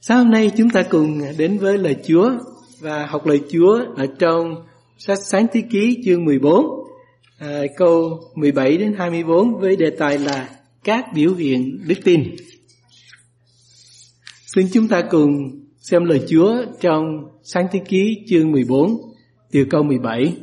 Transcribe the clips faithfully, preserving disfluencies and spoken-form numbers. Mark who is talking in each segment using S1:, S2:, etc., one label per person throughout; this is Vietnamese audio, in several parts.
S1: Sáng hôm nay chúng ta cùng đến với lời Chúa và học lời Chúa ở trong sách Sáng Thế Ký chương mười bốn, à, câu mười bảy đến hai mươi bốn với đề tài là các biểu hiện đức tin. Xin chúng ta cùng xem lời Chúa trong Sáng Thế Ký chương mười bốn, từ câu mười bảy.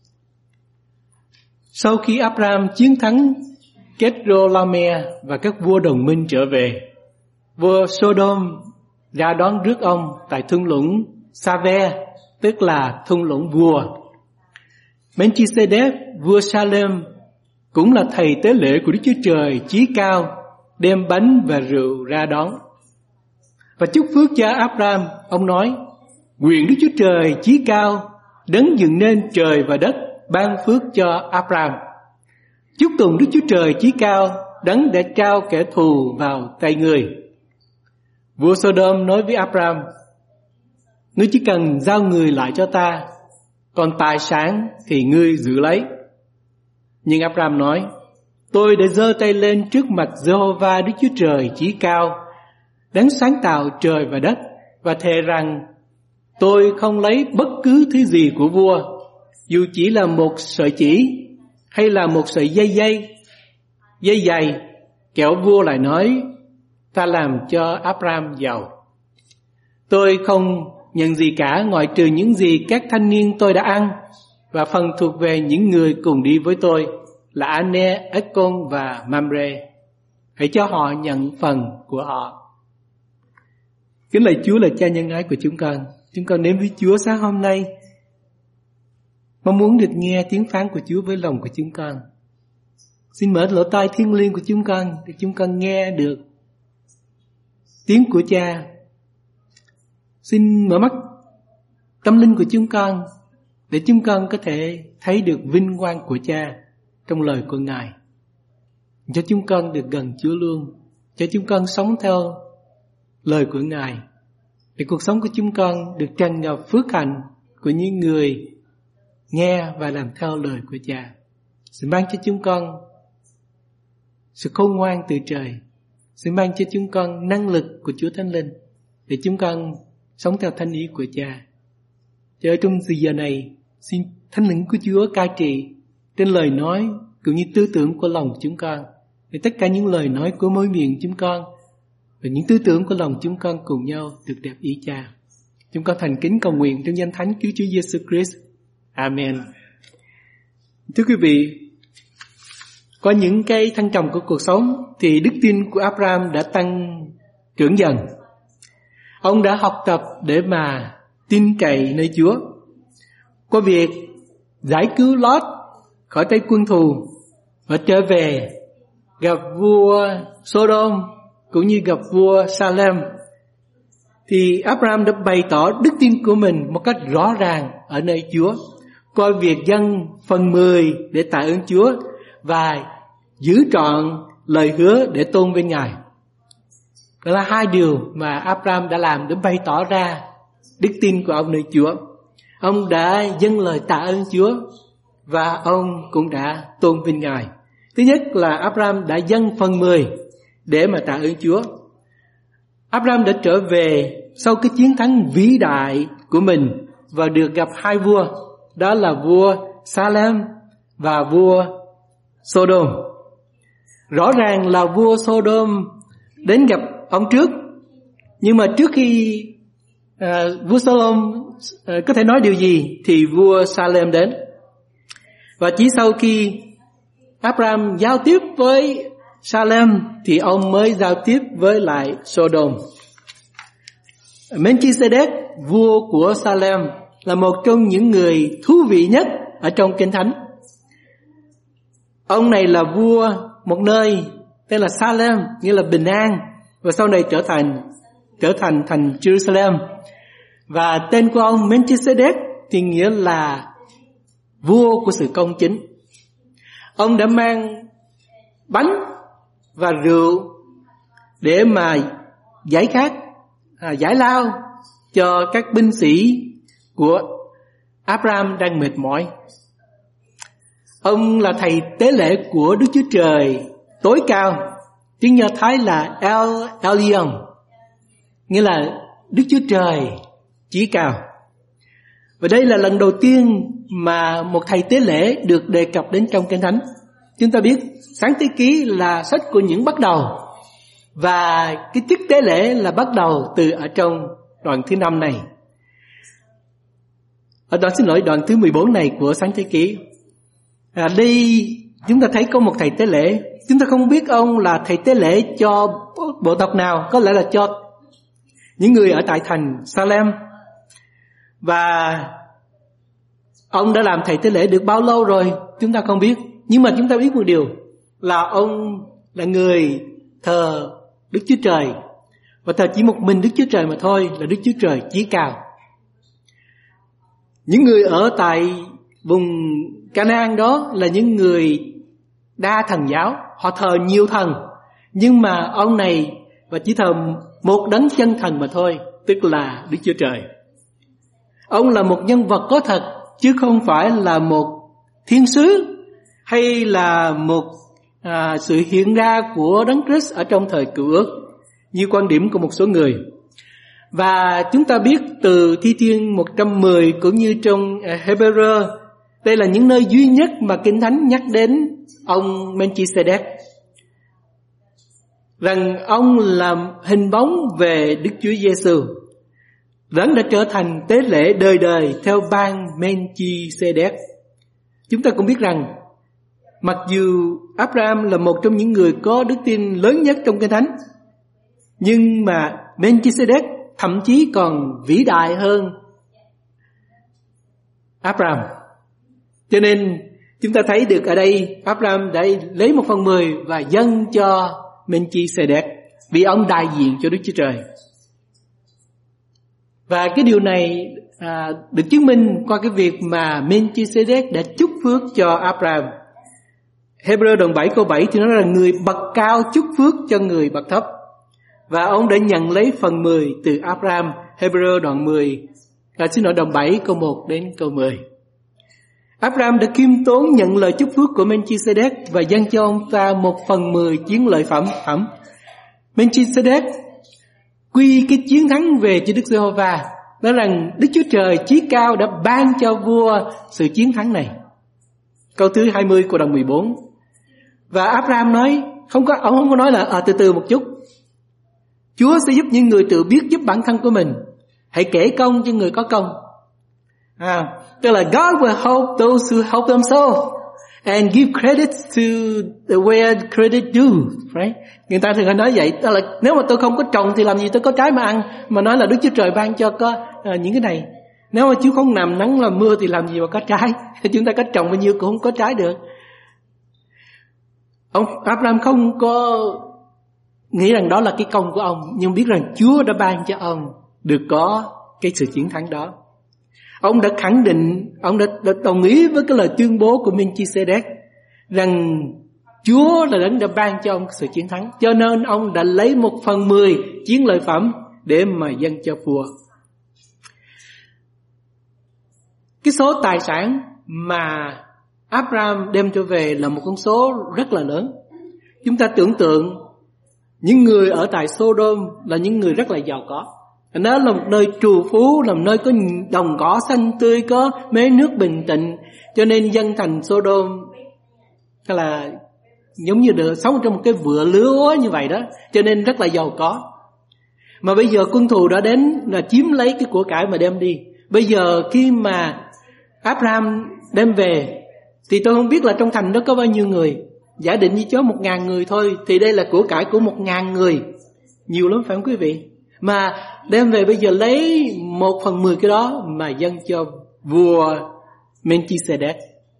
S1: Sau khi Abraham chiến thắng Kedorlaomer và các vua đồng minh trở về, vua Sodom ra đón rước ông tại thung lũng Sa-ve, tức là thung lũng vua. Melchizedek, vua Salem, cũng là thầy tế lễ của Đức Chúa Trời Chí Cao, đem bánh và rượu ra đón. Và chúc phước cho Abraham, ông nói: Nguyện Đức Chúa Trời Chí Cao, đấng dựng nên trời và đất, ban phước cho Abraham. Chúc tùng Đức Chúa Trời Chí Cao, đấng đã trao kẻ thù vào tay người. Vua Sodom nói với Abraham: Ngươi chỉ cần giao người lại cho ta, còn tài sản thì ngươi giữ lấy. Nhưng Abraham nói: Tôi đã giơ tay lên trước mặt Giê-hô-va Đức Chúa Trời Chí Cao, đấng sáng tạo trời và đất, và thề rằng tôi không lấy bất cứ thứ gì của vua, dù chỉ là một sợi chỉ hay là một sợi dây dây, dây dày, kẻo vua lại nói ta làm cho Abraham giàu. Tôi không nhận gì cả ngoại trừ những gì các thanh niên tôi đã ăn, và phần thuộc về những người cùng đi với tôi là Ane, Econ và Mamre. Hãy cho họ nhận phần của họ. Kính lạy Chúa là Cha nhân ái của chúng con. Chúng con đến với Chúa sáng hôm nay, mong muốn được nghe tiếng phán của Chúa với lòng của chúng con. Xin mở lỗ tai thiêng liêng của chúng con để chúng con nghe được tiếng của Cha. Xin mở mắt tâm linh của chúng con để chúng con có thể thấy được vinh quang của Cha trong lời của Ngài. Cho chúng con được gần Chúa luôn, cho chúng con sống theo lời của Ngài, để cuộc sống của chúng con được tràn ngập phước hạnh của những người nghe và làm theo lời của Cha. Xin ban cho chúng con sự khôn ngoan từ trời, xin ban cho chúng con năng lực của Chúa Thánh Linh để chúng con sống theo thánh ý của Cha. Cho ở trong giờ này, xin Thánh Linh của Chúa cai trị trên lời nói cũng như tư tưởng của lòng chúng con, để tất cả những lời nói của môi miệng chúng con và những tư tưởng của lòng chúng con cùng nhau được đẹp ý Cha. Chúng con thành kính cầu nguyện trong danh Thánh cứu Chúa Giêsu Christ. Amen. Thưa quý vị, có những cái thăng trầm của cuộc sống thì đức tin của Abraham đã tăng trưởng dần. Ông đã học tập để mà tin cậy nơi Chúa. Qua việc giải cứu Lót khỏi tay quân thù và trở về gặp vua Sodom cũng như gặp vua Salem, thì Abraham đã bày tỏ đức tin của mình một cách rõ ràng ở nơi Chúa, qua việc dâng phần mười để tạ ơn Chúa và giữ trọn lời hứa để tôn vinh Ngài. Đó là hai điều mà Abraham đã làm để bày tỏ ra đức tin của ông nơi Chúa. Ông đã dâng lời tạ ơn Chúa và ông cũng đã tôn vinh Ngài. Thứ nhất là Abraham đã dâng phần mười để mà tạ ơn Chúa. Abraham đã trở về sau cái chiến thắng vĩ đại của mình và được gặp hai vua, đó là vua Salem và vua Sodom. Rõ ràng là vua Sodom đến gặp ông trước, nhưng mà trước khi à, vua Sodom à, có thể nói điều gì thì vua Salem đến. Và chỉ sau khi Abraham giao tiếp với Salem thì ông mới giao tiếp với lại Sodom. Melchizedek, vua của Salem, là một trong những người thú vị nhất ở trong Kinh Thánh. Ông này là vua một nơi tên là Salem, nghĩa là bình an, và sau này trở thành trở thành thành Jerusalem. Và tên của ông Melchizedek thì nghĩa là vua của sự công chính. Ông đã mang bánh và rượu để mà giải khát, à, giải lao cho các binh sĩ của Abraham đang mệt mỏi. Ông là thầy tế lễ của Đức Chúa Trời tối cao, tiếng Do Thái là El Elyon, nghĩa là Đức Chúa Trời chí cao. Và đây là lần đầu tiên mà một thầy tế lễ được đề cập đến trong Kinh Thánh. Chúng ta biết Sáng Thế Ký là sách của những bắt đầu, và cái chức tế lễ là bắt đầu từ ở trong đoạn thứ năm này. Ở đoạn xin lỗi đoạn thứ mười bốn này của Sáng Thế Ký. À, đây chúng ta thấy có một thầy tế lễ. Chúng ta không biết ông là thầy tế lễ cho bộ tộc nào, có lẽ là cho những người ở tại thành Salem. Và ông đã làm thầy tế lễ được bao lâu rồi chúng ta không biết. Nhưng mà chúng ta biết một điều là ông là người thờ Đức Chúa Trời, và thờ chỉ một mình Đức Chúa Trời mà thôi, là Đức Chúa Trời chí cao. Những người ở tại vùng Canaan đó là những người đa thần giáo, họ thờ nhiều thần, nhưng mà ông này và chỉ thờ một đấng chân thần mà thôi, tức là Đức Chúa Trời. Ông là một nhân vật có thật, chứ không phải là một thiên sứ hay là một à, sự hiện ra của Đấng Christ ở trong thời Cựu Ước, như quan điểm của một số người. Và chúng ta biết từ Thi Thiên một trăm mười cũng như trong Hebrew, đây là những nơi duy nhất mà Kinh Thánh nhắc đến ông Melchizedek, rằng ông là hình bóng về Đức Chúa Giêsu, Đấng đã trở thành tế lễ đời đời theo ban Melchizedek. Chúng ta cũng biết rằng mặc dù Abraham là một trong những người có đức tin lớn nhất trong Kinh Thánh, nhưng mà Melchizedek thậm chí còn vĩ đại hơn Abraham. Cho nên chúng ta thấy được ở đây Abraham đã lấy một phần mười và dâng cho Melchizedek, vì ông đại diện cho Đức Chúa Trời. Và cái điều này à, được chứng minh qua cái việc mà Melchizedek đã chúc phước cho Abraham. Hebrew đoạn bảy câu bảy thì nói là người bậc cao chúc phước cho người bậc thấp, và ông đã nhận lấy phần mười từ Abraham. Hebrew đoạn mười, à, xin lỗi đoạn bảy câu một đến câu mười. Abraham đã khiêm tốn nhận lời chúc phước của Melchizedek và dâng cho ông ta một phần mười chiến lợi phẩm. phẩm. Melchizedek quy cái chiến thắng về cho Đức Giê-hô-va, nói rằng Đức Chúa Trời chí cao đã ban cho vua sự chiến thắng này. Câu thứ hai mươi của đoạn mười bốn. Và Abraham nói, không có, ông không có nói là à, từ từ một chút, Chúa sẽ giúp những người tự biết giúp bản thân của mình, hãy kể công cho người có công. À, tức là God will help those who help themselves and give credit to the where credit due, right? Người ta thường hay nói vậy, tức là nếu mà tôi không có trồng thì làm gì tôi có trái mà ăn, mà nói là Đức Chúa Trời ban cho có uh, những cái này. Nếu mà Chúa không làm nắng làm mưa thì làm gì mà có trái? Chúng ta có trồng bao nhiêu cũng không có trái được. Ông Abraham không có nghĩ rằng đó là cái công của ông, nhưng biết rằng Chúa đã ban cho ông được có cái sự chiến thắng đó. Ông đã khẳng định, ông đã, đã đồng ý với cái lời tuyên bố của Melchizedek rằng Chúa là đấng đã ban cho ông sự chiến thắng, cho nên ông đã lấy một phần mười chiến lợi phẩm để mà dâng cho vua. Cái số tài sản mà Abraham đem cho về là một con số rất là lớn. Chúng ta tưởng tượng những người ở tại Sodom là những người rất là giàu có. Nó là một nơi trù phú, là một nơi có đồng cỏ xanh tươi, có mé nước bình tĩnh, cho nên dân thành Sodom là giống như được sống trong một cái vựa lúa như vậy đó, cho nên rất là giàu có. Mà bây giờ quân thù đã đến là chiếm lấy cái của cải mà đem đi. Bây giờ khi mà Abraham đem về thì tôi không biết là trong thành đó có bao nhiêu người. Giả định như chó một ngàn người thôi, thì đây là của cải của một ngàn người, nhiều lắm phải không quý vị? Mà đem về bây giờ lấy một phần mười cái đó mà dâng cho vua Melchizedek.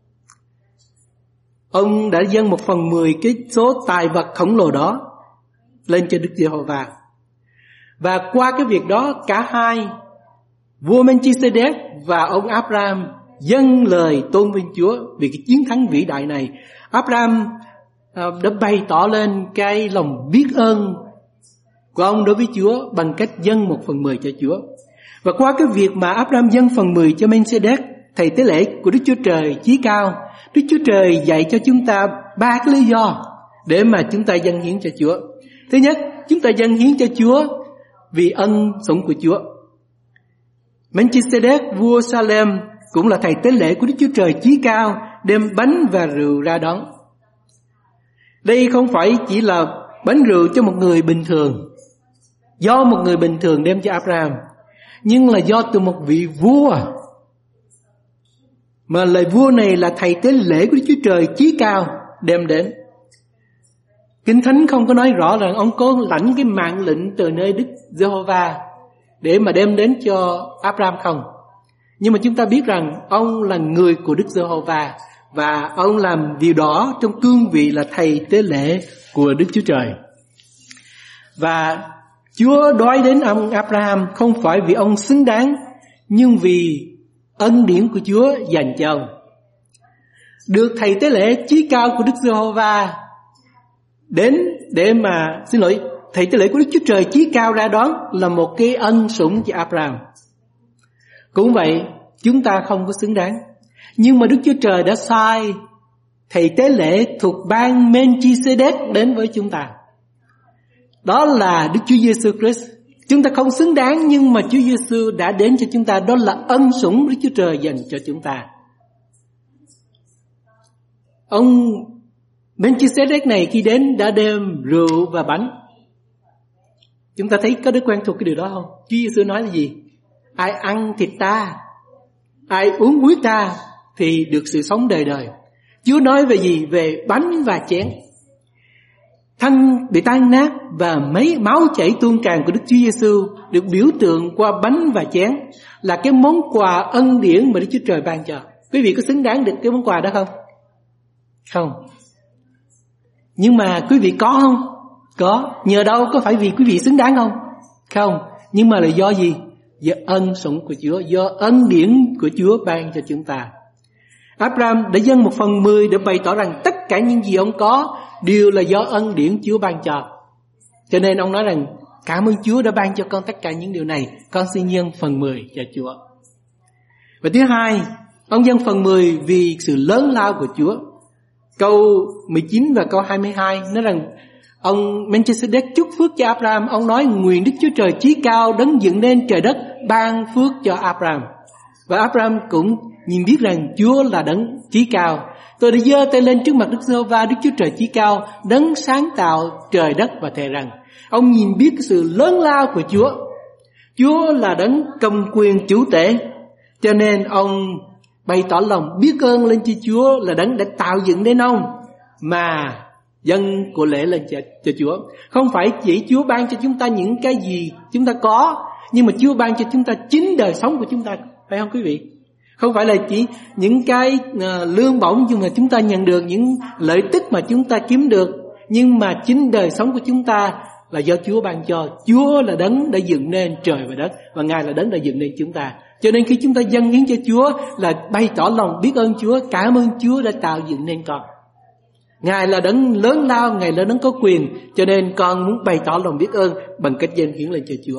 S1: Ông đã dâng một phần mười cái số tài vật khổng lồ đó lên cho Đức Giê-hô-va. Và qua cái việc đó, cả hai, vua Melchizedek và ông Abraham, dâng lời tôn vinh Chúa vì cái chiến thắng vĩ đại này. Abraham đã bày tỏ lên cái lòng biết ơn của ông đối với Chúa bằng cách dâng một phần mười cho Chúa. Và qua cái việc mà Abraham dâng phần mười cho Melchizedek, thầy tế lễ của Đức Chúa Trời chí cao, Đức Chúa Trời dạy cho chúng ta ba cái lý do để mà chúng ta dâng hiến cho Chúa. Thứ nhất, chúng ta dâng hiến cho Chúa vì ân sủng của Chúa. Melchizedek vua Salem cũng là thầy tế lễ của Đức Chúa Trời chí cao, đem bánh và rượu ra đón. Đây không phải chỉ là bánh rượu cho một người bình thường, do một người bình thường đem cho Abraham, nhưng là do từ một vị vua, mà lời vua này là thầy tế lễ của Đức Chúa Trời chí cao đem đến. Kinh Thánh không có nói rõ rằng ông có lãnh cái mạng lệnh từ nơi Đức Giê-hô-va để mà đem đến cho Abraham không. Nhưng mà chúng ta biết rằng ông là người của Đức Giê-hô-va, và ông làm điều đó trong cương vị là thầy tế lễ của Đức Chúa Trời. Và Chúa nói đến ông Abraham không phải vì ông xứng đáng, nhưng vì ân điển của Chúa dành cho ông. Được thầy tế lễ chí cao của Đức Giê-hô-va đến để mà, xin lỗi, thầy tế lễ của Đức Chúa Trời chí cao ra đón là một cái ân sủng cho Abraham. Cũng vậy, chúng ta không có xứng đáng, nhưng mà Đức Chúa Trời đã sai thầy tế lễ thuộc bang Melchizedek đến với chúng ta. Đó là Đức Chúa Giêsu Christ. Chúng ta không xứng đáng, nhưng mà Chúa Giêsu đã đến cho chúng ta. Đó là ân sủng Đức Chúa Trời dành cho chúng ta. Ông Melchizedek này khi đến đã đem rượu và bánh. Chúng ta thấy có đứa quen thuộc cái điều đó không? Chúa Giêsu nói là gì? Ai ăn thịt ta, ai uống huyết ta thì được sự sống đời đời. Chúa nói về gì? Về bánh và chén. Thân bị tan nát và mấy máu chảy tuôn tràn của Đức Chúa Giêsu được biểu tượng qua bánh và chén, là cái món quà ân điển mà Đức Chúa Trời ban cho. Quý vị có xứng đáng được cái món quà đó không? Không. Nhưng mà quý vị có không? Có. Nhờ đâu? Có phải vì quý vị xứng đáng không? Không. Nhưng mà là do gì? Do ân sủng của Chúa, do ân điển của Chúa ban cho chúng ta. Abraham đã dâng một phần mười để bày tỏ rằng tất cả những gì ông có đều là do ân điển Chúa ban cho. Cho nên ông nói rằng cảm ơn Chúa đã ban cho con tất cả những điều này, con xin dâng phần mười cho Chúa. Và thứ hai, ông dâng phần mười vì sự lớn lao của Chúa. Câu mười chín và câu hai mươi hai nói rằng ông Melchizedek chúc phước cho Abraham. Ông nói nguyện Đức Chúa Trời chí cao đấng dựng nên trời đất ban phước cho Abraham. Và Abraham cũng nhìn biết rằng Chúa là đấng chí cao. Tôi đã giơ tay lên trước mặt Đức Giê-hô-va, Đức Chúa Trời chí cao, đấng sáng tạo trời đất, và thề rằng ông nhìn biết cái sự lớn lao của Chúa. Chúa là đấng cầm quyền chủ tể, cho nên ông bày tỏ lòng biết ơn lên cho Chúa là đấng đã tạo dựng nên ông, mà dâng của lễ lên cho, cho Chúa. Không phải chỉ Chúa ban cho chúng ta những cái gì chúng ta có, nhưng mà Chúa ban cho chúng ta chính đời sống của chúng ta, phải không quý vị? Không phải là chỉ những cái uh, lương bổng nhưng mà chúng ta nhận được, những lợi tức mà chúng ta kiếm được, nhưng mà chính đời sống của chúng ta là do Chúa ban cho. Chúa là đấng đã dựng nên trời và đất, và Ngài là đấng đã dựng nên chúng ta. Cho nên khi chúng ta dâng hiến cho Chúa là bày tỏ lòng biết ơn Chúa, cảm ơn Chúa đã tạo dựng nên con. Ngài là đấng lớn lao, Ngài là đấng có quyền, cho nên con muốn bày tỏ lòng biết ơn bằng cách dâng hiến lên cho Chúa.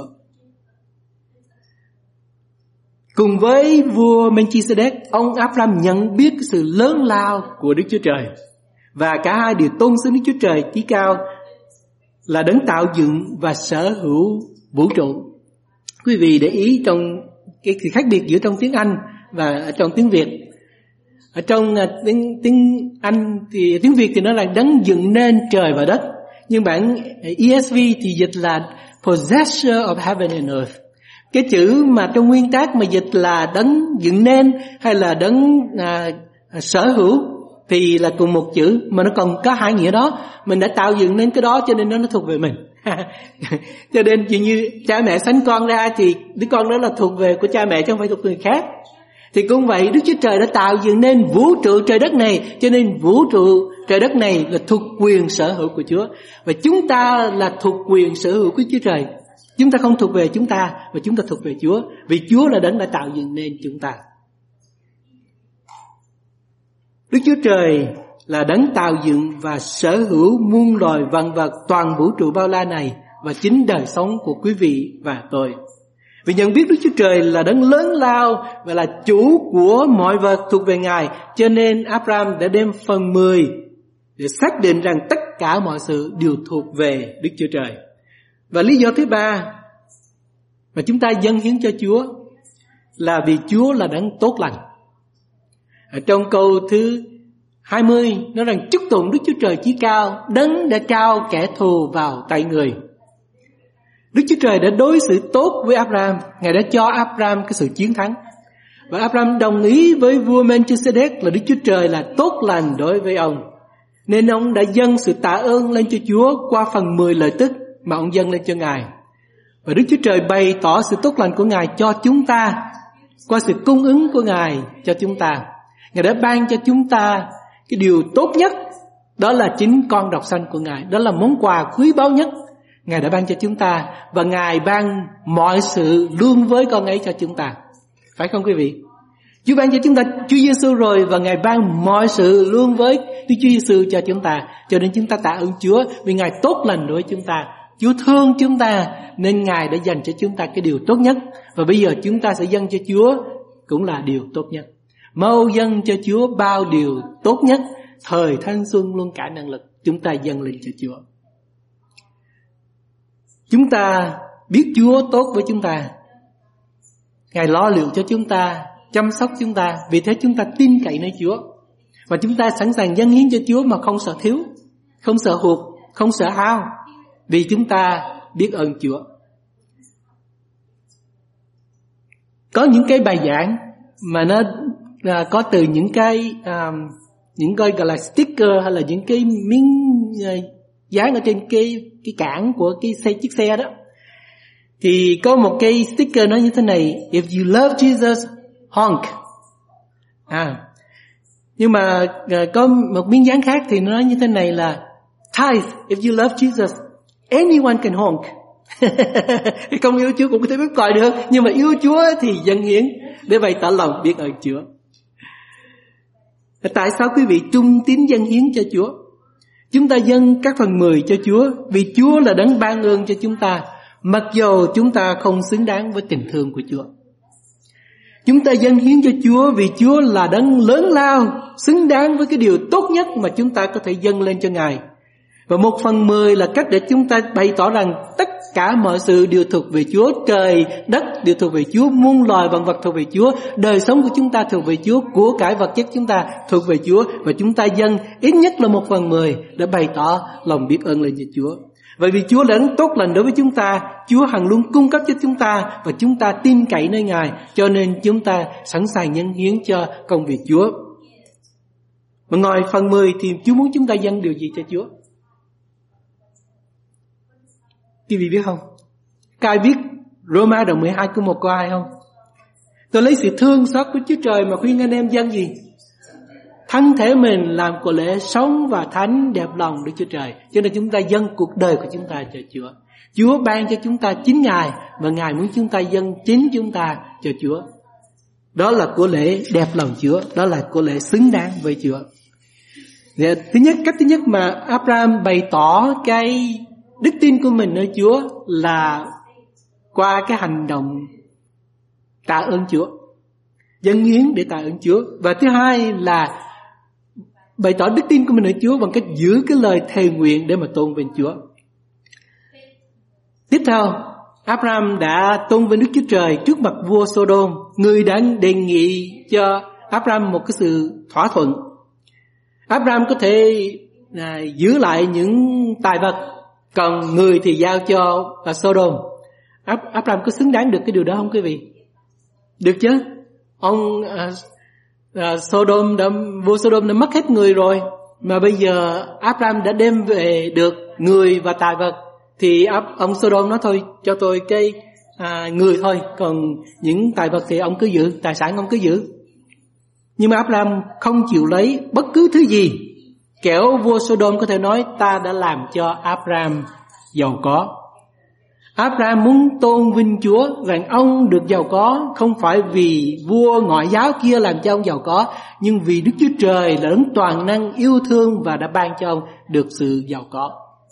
S1: Cùng với vua Melchizedek, ông Abraham nhận biết sự lớn lao của Đức Chúa Trời, và cả hai đều tôn xưng Đức Chúa Trời chí cao là đấng tạo dựng và sở hữu vũ trụ. Quý vị để ý trong cái khác biệt giữa trong tiếng Anh và trong tiếng Việt. Ở trong tiếng, tiếng Anh thì tiếng Việt thì nó là đấng dựng nên trời và đất, nhưng bản E S V thì dịch là possessor of heaven and earth. Cái chữ mà trong nguyên tác mà dịch là đấng dựng nên hay là đấng à, sở hữu thì là cùng một chữ, mà nó còn có hai nghĩa đó. Mình đã tạo dựng nên cái đó cho nên nó, nó thuộc về mình. Cho nên chỉ như cha mẹ sanh con ra thì đứa con đó là thuộc về của cha mẹ chứ không phải thuộc người khác. Thì cũng vậy, Đức Chúa Trời đã tạo dựng nên vũ trụ trời đất này, cho nên vũ trụ trời đất này là thuộc quyền sở hữu của Chúa. Và chúng ta là thuộc quyền sở hữu của Chúa Trời. Chúng ta không thuộc về chúng ta, mà chúng ta thuộc về Chúa, vì Chúa là đấng đã tạo dựng nên chúng ta. Đức Chúa Trời là đấng tạo dựng và sở hữu muôn loài vạn vật toàn vũ trụ bao la này, và chính đời sống của quý vị và tôi. Vì nhận biết Đức Chúa Trời là đấng lớn lao và là chủ của mọi vật thuộc về Ngài, cho nên Abraham đã đem phần mười để xác định rằng tất cả mọi sự đều thuộc về Đức Chúa Trời. Và lý do thứ ba, Và chúng ta dâng hiến cho Chúa là vì Chúa là đấng tốt lành. Ở trong câu thứ hai mươi nói rằng chúc tụng Đức Chúa Trời chí cao, đấng đã trao kẻ thù vào tay người. Đức Chúa Trời đã đối xử tốt với Abraham, Ngài đã cho Abraham cái sự chiến thắng. Và Abraham đồng ý với vua Melchizedek là Đức Chúa Trời là tốt lành đối với ông, nên ông đã dâng sự tạ ơn lên cho Chúa qua phần mười lợi tức mà ông dâng lên cho Ngài. Và Đức Chúa Trời bày tỏ sự tốt lành của Ngài cho chúng ta qua sự cung ứng của Ngài cho chúng ta. Ngài đã ban cho chúng ta cái điều tốt nhất, đó là chính con độc sanh của Ngài. Đó là món quà quý báu nhất Ngài đã ban cho chúng ta. Và Ngài ban mọi sự luôn với con ấy cho chúng ta. Phải không quý vị? Chúa ban cho chúng ta Chúa Giêsu rồi, và Ngài ban mọi sự luôn với Đức Chúa Giêsu cho chúng ta. Cho nên chúng ta tạ ơn Chúa vì Ngài tốt lành đối với chúng ta. Chúa thương chúng ta nên Ngài đã dành cho chúng ta cái điều tốt nhất. Và bây giờ chúng ta sẽ dâng cho Chúa cũng là điều tốt nhất. Mau dâng cho Chúa bao điều tốt nhất, thời thanh xuân luôn cả năng lực. Chúng ta dâng lên cho Chúa. Chúng ta biết Chúa tốt với chúng ta, Ngài lo liệu cho chúng ta, chăm sóc chúng ta. Vì thế chúng ta tin cậy nơi Chúa, và chúng ta sẵn sàng dâng hiến cho Chúa mà không sợ thiếu, không sợ hụt, không sợ hao, vì chúng ta biết ơn Chúa. Có những cái bài giảng mà nó à, có từ những cái à, những cái gọi là sticker, hay là những cái miếng à, dán ở trên cái cái cản của cái xe chiếc xe đó. Thì có một cái sticker nói như thế này: If you love Jesus, honk. À, nhưng mà à, có một miếng dán khác thì nó nói như thế này là Tithe, if you love Jesus, anyone can honk. Không yêu Chúa cũng có thể bóp còi được, nhưng mà yêu Chúa thì dâng hiến để bày tỏ lòng biết ơn Chúa. Tại sao quý vị trung tín dâng hiến cho Chúa? Chúng ta dâng các phần mười cho Chúa vì Chúa là đấng ban ơn cho chúng ta, mặc dầu chúng ta không xứng đáng với tình thương của Chúa. Chúng ta dâng hiến cho Chúa vì Chúa là đấng lớn lao, xứng đáng với cái điều tốt nhất mà chúng ta có thể dâng lên cho Ngài. Và một phần mười là cách để chúng ta bày tỏ rằng tất cả mọi sự đều thuộc về Chúa, trời, đất đều thuộc về Chúa, muôn loài vạn vật thuộc về Chúa, đời sống của chúng ta thuộc về Chúa, của cải vật chất chúng ta thuộc về Chúa, và chúng ta dâng ít nhất là một phần mười để bày tỏ lòng biết ơn lên cho Chúa. Bởi vì Chúa là đấng tốt lành đối với chúng ta, Chúa hằng luôn cung cấp cho chúng ta, và chúng ta tin cậy nơi Ngài, cho nên chúng ta sẵn sàng dâng hiến cho công việc Chúa. Mà ngoài phần mười thì Chúa muốn chúng ta dâng điều gì cho Chúa? Quý vị biết không? Các ai biết Roma đoạn mười hai câu một câu hai không? Tôi lấy sự thương xót của Chúa Trời mà khuyên anh em dâng gì? Thân thể mình làm của lễ sống và thánh đẹp lòng Đức Chúa Trời. Cho nên chúng ta dâng cuộc đời của chúng ta cho Chúa. Chúa ban cho chúng ta chính Ngài, và Ngài muốn chúng ta dâng chính chúng ta cho Chúa. Đó là của lễ đẹp lòng Chúa, đó là của lễ xứng đáng với Chúa. Thứ nhất, cách thứ nhất mà Abraham bày tỏ cái đức tin của mình nơi Chúa là qua cái hành động tạ ơn Chúa, dâng hiến để tạ ơn Chúa. Và thứ hai là bày tỏ đức tin của mình nơi Chúa bằng cách giữ cái lời thề nguyện để mà tôn vinh Chúa. Tiếp theo, Abraham đã tôn vinh Đức Chúa Trời trước mặt vua Sodom, người đã đề nghị cho Abraham một cái sự thỏa thuận. Abraham có thể à, giữ lại những tài vật, còn người thì giao cho Sodom. Abraham có xứng đáng được cái điều đó không quý vị? Được chứ? Ông uh, uh, Sodom đã, vua Sodom đã mất hết người rồi, mà bây giờ Abraham đã đem về được người và tài vật, thì ông Sodom nói thôi cho tôi cái uh, người thôi, còn những tài vật thì ông cứ giữ, tài sản ông cứ giữ. Nhưng mà Abraham không chịu lấy bất cứ thứ gì, kẻo vua Sodom có thể nói ta đã làm cho Abraham giàu có. Abraham muốn tôn vinh Chúa rằng ông được giàu có không phải vì vua ngoại giáo kia làm cho ông giàu có, nhưng vì Đức Chúa Trời là đấng toàn năng yêu thương và đã ban cho ông được sự giàu có.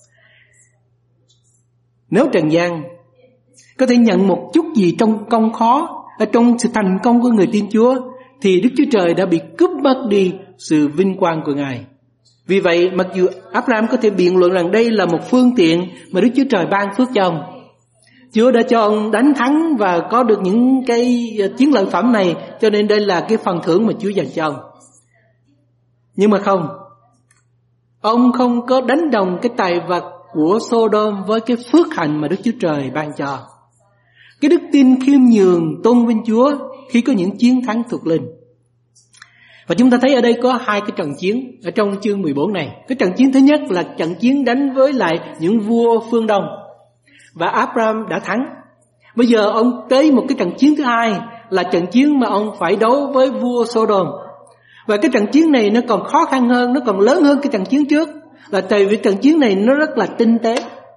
S1: Nếu trần gian có thể nhận một chút gì trong công khó, ở trong sự thành công của người tin Chúa, thì Đức Chúa Trời đã bị cướp mất đi sự vinh quang của Ngài. Vì vậy, mặc dù Abraham có thể biện luận rằng đây là một phương tiện mà Đức Chúa Trời ban phước cho ông, Chúa đã cho ông đánh thắng và có được những cái chiến lợi phẩm này, cho nên đây là cái phần thưởng mà Chúa dành cho ông. Nhưng mà không, ông không có đánh đồng cái tài vật của Sodom với cái phước hạnh mà Đức Chúa Trời ban cho. Cái đức tin khiêm nhường tôn vinh Chúa khi có những chiến thắng thuộc linh. Và chúng ta thấy ở đây có hai cái trận chiến ở trong chương mười bốn này. Cái trận chiến thứ nhất là trận chiến đánh với lại những vua phương Đông, và Abraham đã thắng. Bây giờ ông tới một cái trận chiến thứ hai là trận chiến mà ông phải đấu với vua Sodom. Và cái trận chiến này nó còn khó khăn hơn, nó còn lớn hơn cái trận chiến trước, là tại vì trận chiến này nó rất là tinh tế.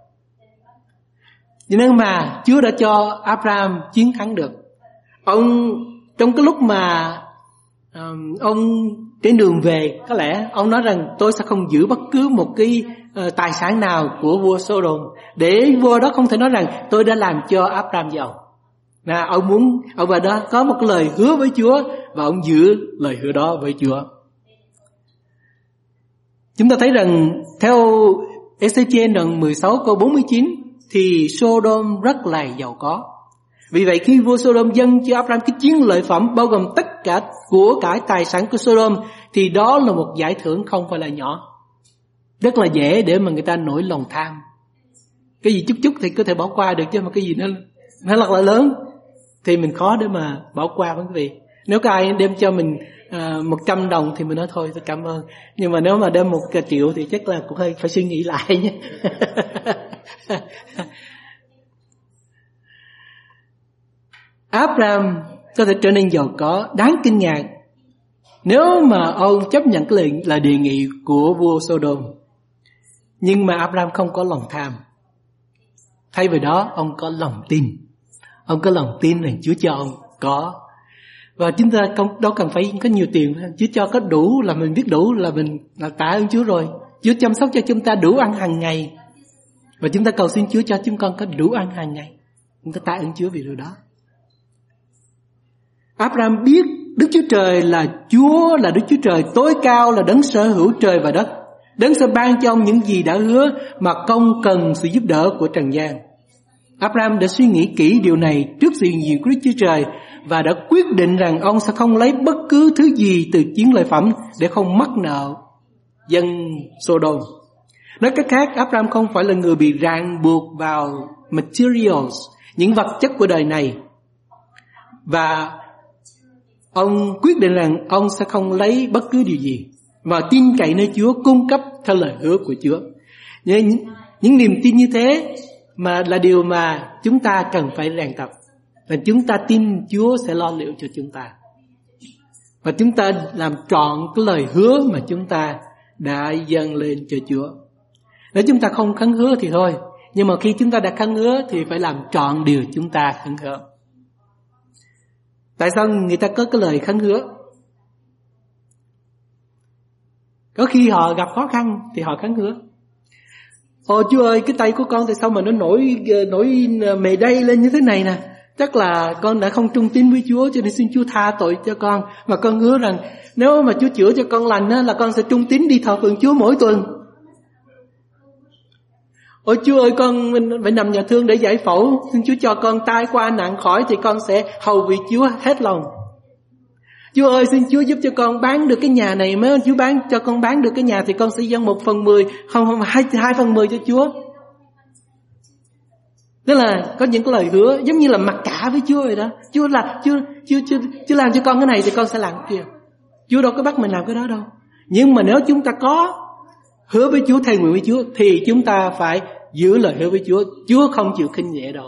S1: Nhưng mà Chúa đã cho Abraham chiến thắng được. Ông trong cái lúc mà um, ông trên đường về, có lẽ ông nói rằng tôi sẽ không giữ bất cứ một cái uh, tài sản nào của vua Sodom, để vua đó không thể nói rằng tôi đã làm cho Abraham giàu. Là ông muốn, ông vào đó có một cái lời hứa với Chúa, và ông giữ lời hứa đó với Chúa. Chúng ta thấy rằng theo Ê-xê-chi-ên đoạn mười sáu câu bốn mươi chín thì Sodom rất là giàu có. Vì vậy khi vua Sodom dâng cho Abraham cái chiến lợi phẩm bao gồm tất cả của cải tài sản của Sodom, thì đó là một giải thưởng không phải là nhỏ. Rất là dễ để mà người ta nổi lòng tham. Cái gì chút chút thì có thể bỏ qua được, chứ mà cái gì nó nó thật là lớn thì mình khó để mà bỏ qua với quý vị. Nếu có ai đem cho mình à, một trăm đồng thì mình nói thôi tôi cảm ơn. Nhưng mà nếu mà đem một triệu thì chắc là cũng hơi phải suy nghĩ lại nhé. Abraham có thể trở nên giàu có đáng kinh ngạc nếu mà ông chấp nhận cái lời, lời đề nghị của vua Sodom. Nhưng mà Abraham không có lòng tham. Thay vào đó ông có lòng tin. Ông có lòng tin rằng Chúa cho ông có. Và chúng ta không đâu cần phải có nhiều tiền. Chúa cho có đủ là mình biết đủ là mình là tạ ơn Chúa rồi. Chúa chăm sóc cho chúng ta đủ ăn hàng ngày, và chúng ta cầu xin Chúa cho chúng con có đủ ăn hàng ngày. Chúng ta tạ ơn Chúa vì điều đó. Abraham biết Đức Chúa Trời là Chúa, là Đức Chúa Trời tối cao, là đấng sở hữu trời và đất, đấng sẽ ban cho ông những gì đã hứa mà không cần sự giúp đỡ của trần gian. Abraham đã suy nghĩ kỹ điều này trước sự hiện diện của Đức Chúa Trời, và đã quyết định rằng ông sẽ không lấy bất cứ thứ gì từ chiến lợi phẩm để không mắc nợ dân Sodom. Nói cách khác, Abraham không phải là người bị ràng buộc vào materials, những vật chất của đời này, và ông quyết định rằng ông sẽ không lấy bất cứ điều gì, và tin cậy nơi Chúa cung cấp theo lời hứa của Chúa. Nhưng những niềm tin như thế mà là điều mà chúng ta cần phải rèn tập, là chúng ta tin Chúa sẽ lo liệu cho chúng ta, và chúng ta làm trọn cái lời hứa mà chúng ta đã dâng lên cho Chúa. Nếu chúng ta không khấn hứa thì thôi, nhưng mà khi chúng ta đã khấn hứa thì phải làm trọn điều chúng ta khấn hứa. Tại sao người ta có cái lời khấn hứa? Có khi họ gặp khó khăn thì họ khấn hứa. Ồ Chúa ơi, cái tay của con tại sao mà nó nổi nổi mề đay lên như thế này nè? Chắc là con đã không trung tín với Chúa, cho nên xin Chúa tha tội cho con. Mà con hứa rằng nếu mà Chúa chữa cho con lành á, là con sẽ trung tín đi thờ phượng Chúa mỗi tuần. Ôi Chúa ơi, con phải nằm nhà thương để giải phẫu, xin Chúa cho con tai qua nạn khỏi thì con sẽ hầu vì Chúa hết lòng. Chúa ơi, xin Chúa giúp cho con bán được cái nhà này, mới Chúa bán cho con bán được cái nhà thì con sẽ dâng một phần mười, không không hai hai phần mười cho Chúa. Tức là có những cái lời hứa giống như là mặc cả với Chúa vậy đó. Chúa là Chúa Chúa Chúa, Chúa làm cho con cái này thì con sẽ làm cái kia. Chúa đâu có bắt mình làm cái đó đâu. Nhưng mà nếu chúng ta có hứa với Chúa, thề nguyện với Chúa, thì chúng ta phải giữ lời hứa với Chúa. Chúa không chịu khinh nhẹ đâu.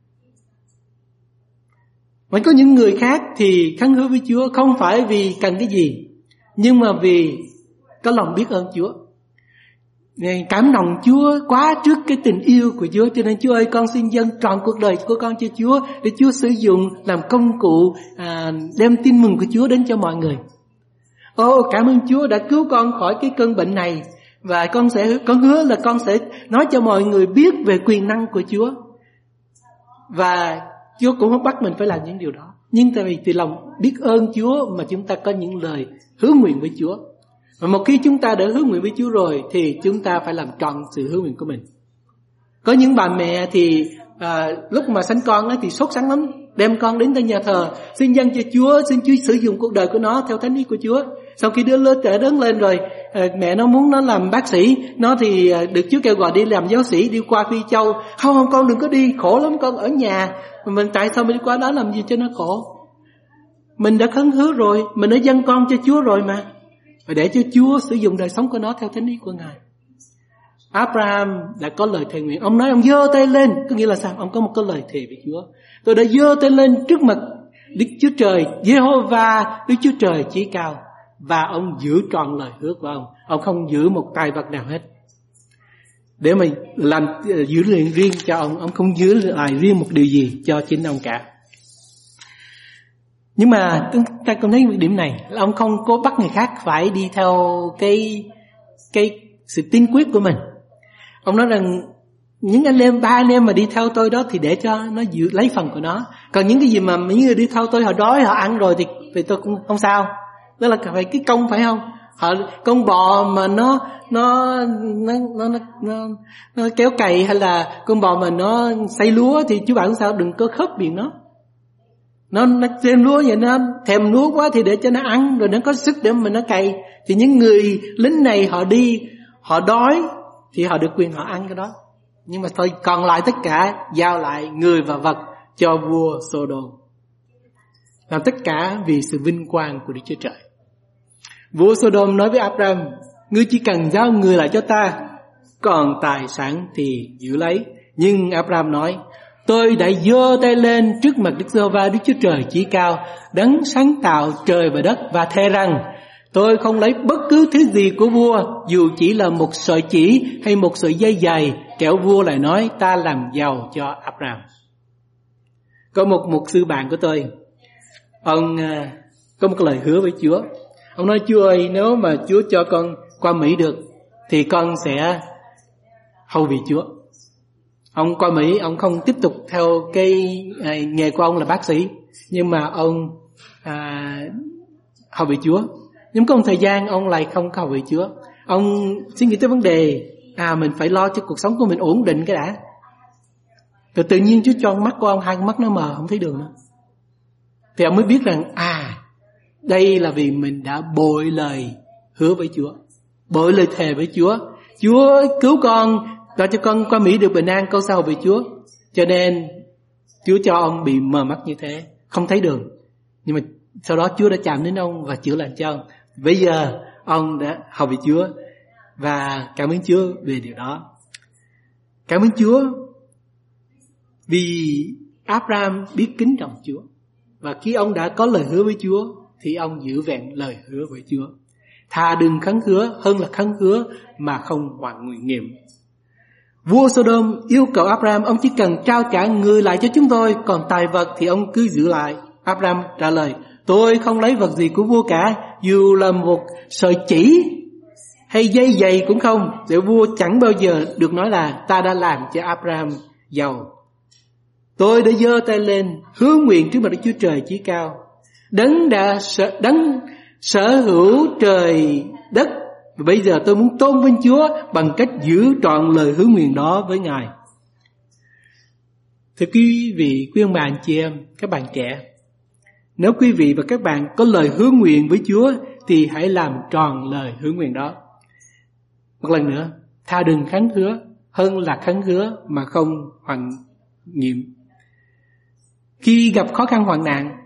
S1: Mà có những người khác thì khấn hứa với Chúa không phải vì cần cái gì, nhưng mà vì có lòng biết ơn Chúa, cảm động Chúa quá trước cái tình yêu của Chúa. Cho nên Chúa ơi, con xin dâng trọn cuộc đời của con cho Chúa, để Chúa sử dụng làm công cụ à, đem tin mừng của Chúa đến cho mọi người. Ô cảm ơn Chúa đã cứu con khỏi cái cơn bệnh này, và con sẽ con hứa là con sẽ nói cho mọi người biết về quyền năng của Chúa. Và Chúa cũng không bắt mình phải làm những điều đó, nhưng tại vì từ lòng biết ơn Chúa mà chúng ta có những lời hứa nguyện với Chúa. Và một khi chúng ta đã hứa nguyện với Chúa rồi thì chúng ta phải làm trọn sự hứa nguyện của mình. Có những bà mẹ thì à, lúc mà sanh con ấy thì sốt sắng lắm, đem con đến tới nhà thờ, xin dâng cho Chúa, xin Chúa sử dụng cuộc đời của nó theo thánh ý của Chúa. Sau khi đứa lớn trẻ lớn lên rồi, à, mẹ nó muốn nó làm bác sĩ, nó thì à, được Chúa kêu gọi đi làm giáo sĩ, đi qua Phi Châu. Không không con đừng có đi, khổ lắm, con ở nhà. Mình tại sao mình đi qua đó làm gì cho nó khổ? Mình đã khấn hứa rồi, mình đã dâng con cho Chúa rồi mà, và để cho Chúa sử dụng đời sống của nó theo thánh ý của Ngài. Abraham đã có lời thề nguyện. Ông nói ông giơ tay lên, có nghĩa là sao? Ông có một cái lời thề với Chúa. Tôi đã giơ tay lên trước mặt Đức Chúa Trời Giê-hô-va, Đức Chúa Trời chí cao, và ông giữ trọn lời hứa của ông. Ông không giữ một tài vật nào hết để mà làm giữ riêng riêng cho ông. Ông không giữ lại riêng một điều gì cho chính ông cả. Nhưng mà chúng ta cũng thấy một điểm này là ông không có bắt người khác phải đi theo cái cái sự tiên quyết của mình. Ông nói rằng những anh em, ba anh em mà đi theo tôi đó thì để cho nó giữ lấy phần của nó. Còn những cái gì mà những người đi theo tôi họ đói, họ ăn rồi thì, thì tôi cũng không sao. Đó là phải cái công, phải không? Họ con bò mà nó nó nó nó nó, nó, nó kéo cày, hay là con bò mà nó xay lúa thì chú bạn sao đừng có khớp miệng nó. Nó nó xem lúa vậy, nó thèm lúa quá thì để cho nó ăn, rồi nó có sức để mà nó cày. Thì những người lính này họ đi, họ đói thì họ được quyền họ ăn cái đó. Nhưng mà thôi, còn lại tất cả giao lại người và vật cho vua Sodom. Làm tất cả vì sự vinh quang của Đức Chúa Trời. Vua Sodom nói với Abraham: ngươi chỉ cần giao người lại cho ta, còn tài sản thì giữ lấy. Nhưng Abraham nói: tôi đã giơ tay lên trước mặt Đức Giê-hô-va, Đức Chúa Trời chí cao, đấng sáng tạo trời và đất, và thề rằng tôi không lấy bất cứ thứ gì của vua, dù chỉ là một sợi chỉ hay một sợi dây dày. Kẻo vua lại nói ta làm giàu cho Abraham. Có một một sư bạn của tôi, ông có một lời hứa với Chúa. Ông nói: Chúa ơi, nếu mà Chúa cho con qua Mỹ được thì con sẽ hầu việc Chúa. Ông qua Mỹ, ông không tiếp tục theo cái à, nghề của ông là bác sĩ, nhưng mà ông à, hầu việc Chúa. Nhưng có một thời gian ông lại không hầu việc Chúa. Ông suy nghĩ tới vấn đề à mình phải lo cho cuộc sống của mình ổn định cái đã. Rồi tự nhiên Chúa cho mắt của ông, hai con mắt nó mờ, không thấy đường nữa. Thì ông mới biết rằng à đây là vì mình đã bội lời hứa với Chúa, bội lời thề với Chúa. Chúa cứu con, cho cho con qua Mỹ được bình an, con sao với Chúa. Cho nên Chúa cho ông bị mờ mắt như thế, không thấy đường. Nhưng mà sau đó Chúa đã chạm đến ông và chữa lành cho ông. Bây giờ ông đã hầu vị Chúa, và cảm ơn Chúa về điều đó. Cảm ơn Chúa vì Abraham biết kính trọng Chúa, và khi ông đã có lời hứa với Chúa thì ông giữ vẹn lời hứa với Chúa. Thà đừng khấn hứa hơn là khấn hứa mà không hoàn nguyện nghiệm. Vua Sodom yêu cầu Abraham ông chỉ cần trao trả người lại cho chúng tôi, còn tài vật thì ông cứ giữ lại. Abraham trả lời: tôi không lấy vật gì của vua cả, dù là một sợi chỉ hay dây giày cũng không. Để vua chẳng bao giờ được nói là ta đã làm cho Abraham giàu. Tôi đã giơ tay lên hứa nguyện trước mặt Đức Chúa Trời chí cao, đấng đã sở, đấng sở hữu trời đất, và bây giờ tôi muốn tôn vinh Chúa bằng cách giữ trọn lời hứa nguyện đó với Ngài. Thưa quý vị, quý ông bà, anh chị em, các bạn trẻ, nếu quý vị và các bạn có lời hứa nguyện với Chúa thì hãy làm tròn lời hứa nguyện đó. Một lần nữa, tha đừng khấn hứa hơn là khấn hứa mà không hoàn nghiệm. Khi gặp khó khăn hoạn nạn,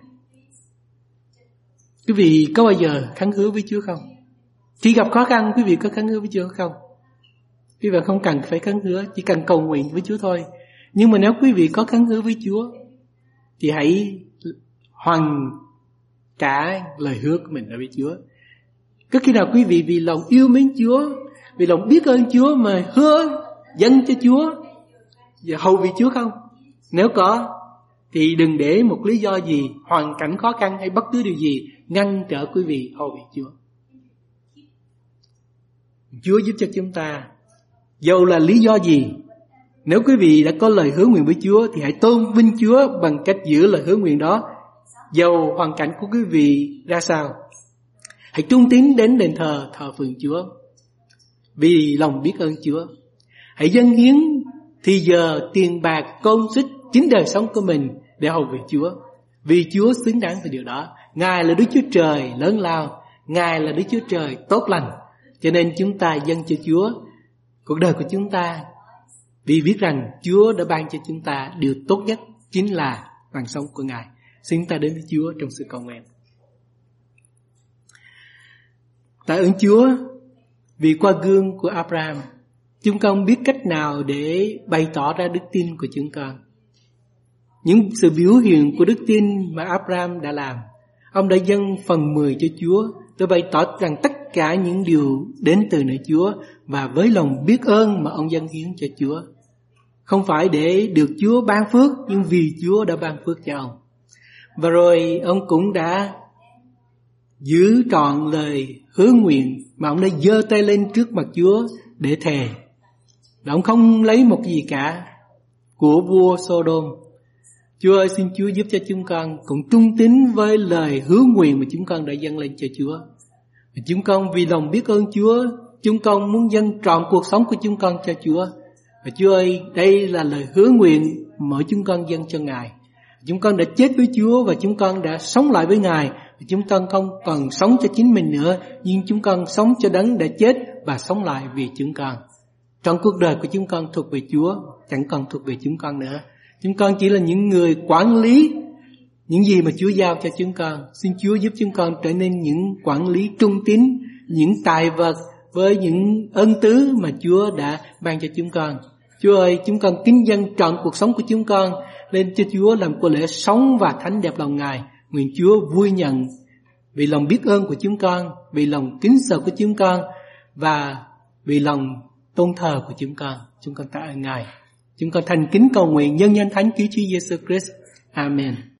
S1: quý vị có bao giờ khấn hứa với Chúa không? Khi gặp khó khăn, quý vị có khấn hứa với Chúa không? Quý vị không cần phải khấn hứa, chỉ cần cầu nguyện với Chúa thôi. Nhưng mà nếu quý vị có khấn hứa với Chúa thì hãy hoàn trả lời hứa của mình đối với Chúa. Có khi nào quý vị vì lòng yêu mến Chúa, vì lòng biết ơn Chúa mà hứa dâng cho Chúa và hầu vì Chúa không? Nếu có thì đừng để một lý do gì, hoàn cảnh khó khăn hay bất cứ điều gì ngăn trở quý vị hầu việc Chúa. Chúa giúp cho chúng ta, dầu là lý do gì, nếu quý vị đã có lời hứa nguyện với Chúa thì hãy tôn vinh Chúa bằng cách giữ lời hứa nguyện đó, dầu hoàn cảnh của quý vị ra sao. Hãy trung tín đến đền thờ thờ phượng Chúa vì lòng biết ơn Chúa. Hãy dâng hiến thì giờ tiền bạc công sức chính đời sống của mình để hầu việc Chúa. Vì Chúa xứng đáng về điều đó. Ngài là Đức Chúa Trời lớn lao, Ngài là Đức Chúa Trời tốt lành. Cho nên chúng ta dâng cho Chúa cuộc đời của chúng ta, vì biết rằng Chúa đã ban cho chúng ta điều tốt nhất, chính là mạng sống của Ngài. Xin ta đến với Chúa trong sự cầu nguyện. Tạ ơn Chúa vì qua gương của Abraham, chúng con biết cách nào để bày tỏ ra đức tin của chúng con. Những sự biểu hiện của đức tin mà Abraham đã làm, ông đã dâng phần mười cho Chúa. Tôi bày tỏ rằng tất cả những điều đến từ nơi Chúa và với lòng biết ơn mà ông dâng hiến cho Chúa. Không phải để được Chúa ban phước, nhưng vì Chúa đã ban phước cho ông. Và rồi ông cũng đã giữ trọn lời hứa nguyện mà ông đã giơ tay lên trước mặt Chúa để thề. Và ông không lấy một gì cả của vua Sodom. Chúa ơi, xin Chúa giúp cho chúng con cũng trung tín với lời hứa nguyện mà chúng con đã dâng lên cho Chúa. Và chúng con vì lòng biết ơn Chúa, chúng con muốn dâng trọn cuộc sống của chúng con cho Chúa. Và Chúa ơi, đây là lời hứa nguyện mỗi chúng con dâng cho Ngài. Chúng con đã chết với Chúa và chúng con đã sống lại với Ngài. Chúng con không còn sống cho chính mình nữa, nhưng chúng con sống cho Đấng đã chết và sống lại vì chúng con. Trong cuộc đời của chúng con thuộc về Chúa, chẳng còn thuộc về chúng con nữa. Chúng con chỉ là những người quản lý những gì mà Chúa giao cho chúng con. Xin Chúa giúp chúng con trở nên những quản lý trung tín, những tài vật với những ân tứ mà Chúa đã ban cho chúng con. Chúa ơi, chúng con kính dâng trọn cuộc sống của chúng con lên cho Chúa làm của lễ sống và thánh đẹp lòng Ngài. Nguyện Chúa vui nhận vì lòng biết ơn của chúng con, vì lòng kính sợ của chúng con và vì lòng tôn thờ của chúng con. Chúng con tạ ơn Ngài. Chúng con thành kính cầu nguyện nhân danh thánh cứu Chúa Giêsu Christ. Amen.